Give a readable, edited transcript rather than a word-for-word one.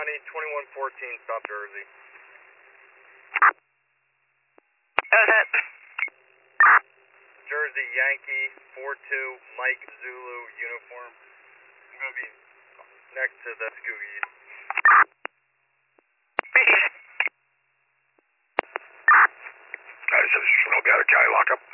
need 2114 South Jersey. Jersey Yankee 42 Mike Zulu uniform. I'm going to be next to the Scoogies. This is Snow Gather County lockup.